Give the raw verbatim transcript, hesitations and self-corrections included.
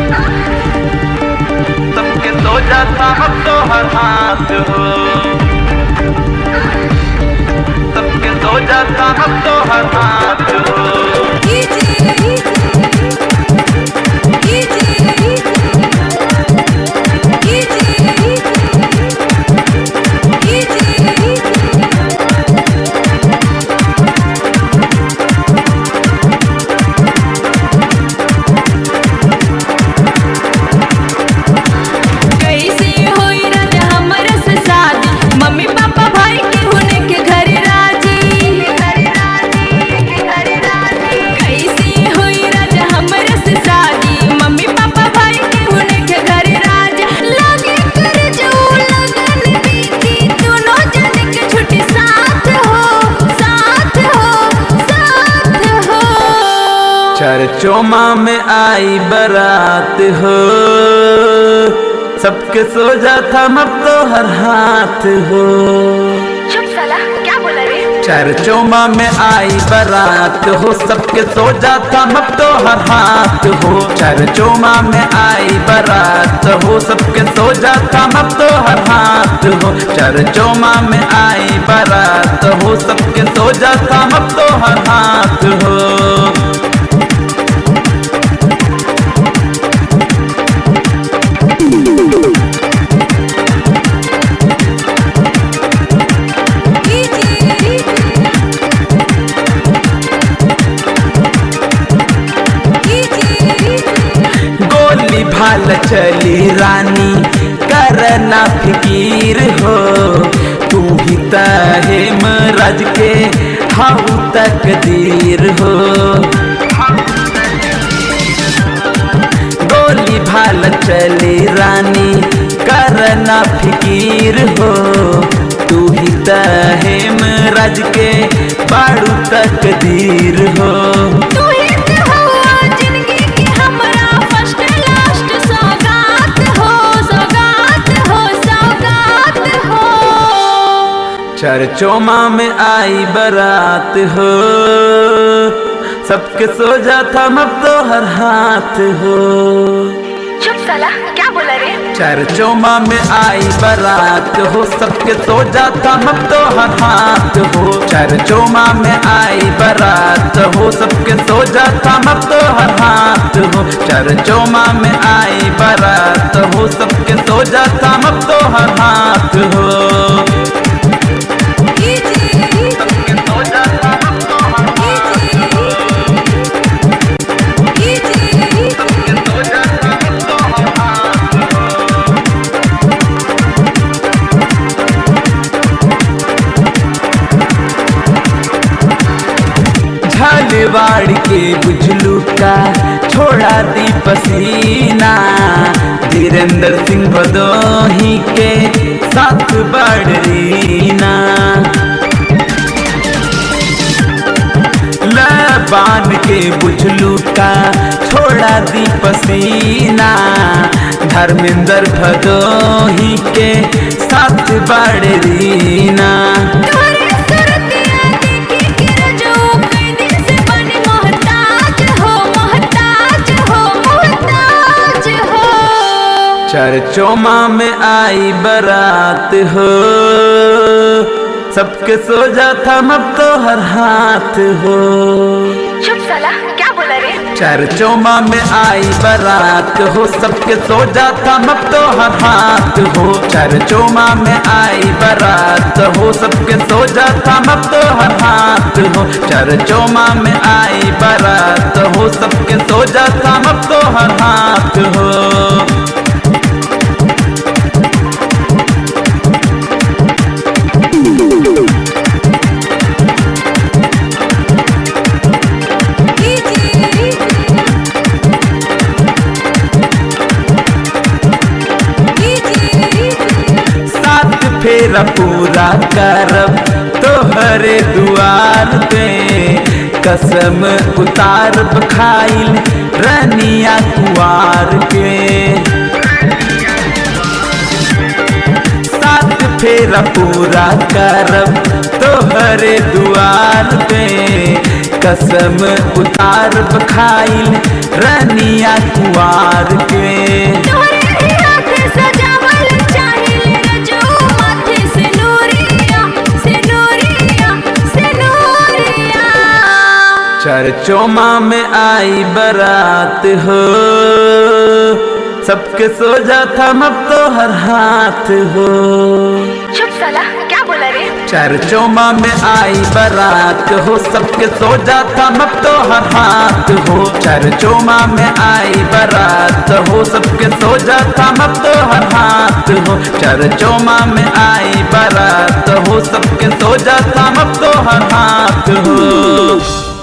सबके सो जाता हम तो हर हाथ हो, सबके सो जाता हम तो हर हाथ हो। चरचोमा में आई बारात हो, सबके सो जाता अब तो हर हाथ हो। चुप साला, क्या बोला रे? चरचोमा में आई बारात हो, सबके सो जाता अब तो हर हाथ हो। चरचोमा में आई बारात हो, सबके सो जाता अब तो हर हाथ हो। चरचोमा में आई बारात हो, सबके सो जाता अब तो हर हाथ हो। भाल चली रानी करना फिकीर हो, तू ही तहे मराज के हाउ तकदीर हो। गोली भाल चली रानी करना फिकीर हो, तू ही तहे मराज के बाड़ू तकदीर हो। चरचोमा में आई बारात हो, सबके सो जाता अब तो हर हाथ हो। चुप साला, क्या बोला रे? चरचोमा में आई बारात हो, सबके सो जाता अब तो हर हाथ हो। चरचोमा में आई बारात हो, सबके सो जाता अब तो हर हाथ हो। चरचोमा में आई बारात हो, सबके सो जाता अब तो हर हाथ हो। झालवाड़ के बुझलू का छोड़ा दी पसीना, धीरेन्द्र सिंह भदोही के साथ बड़रीना। लबान के बुझलू का छोड़ा दी पसीना, धर्मेंद्र भदोही के साथ बड़रीना। चरचोमा में आई बारात हो, सबके सो जाता अब तो हर हाथ हो। चुप साला, क्या बोला रे? चरचोमा में आई बारात हो, सबके सो जाता अब तो हर हाथ हो। चरचोमा में आई बारात हो, सबके सो जाता अब तो हर हाथ हो। चरचोमा में आई बारात हो, सबके सो जाता अब तो हर हाथ हो। फेरा पूरा करब तोहरे दुआर पे, कसम उतारब खाइल रनिया कुआर के। साथ फेरा पूरा करब तोहरे दुआर पे, कसम उतारब खाइल रनिया कुआर के। तोरे ही हाथ सजावल चाहिए रजो माथे से नूरिया से नूरिया से नूरिया। चरचोमा में आई बारात हो सबके सोजा था अब तो हर हाथ हो। चुप साला क्या बोला रे? चरचोमा में आई बारात हो सबके सोजा था अब तो हर हाथ हो। चरचोमा में आई बारात हो सबके सोजा था अब तो हर हाथ हो। चरचोमा में आई बारात हो सबके सोजा था अब तो हर हाथ हो।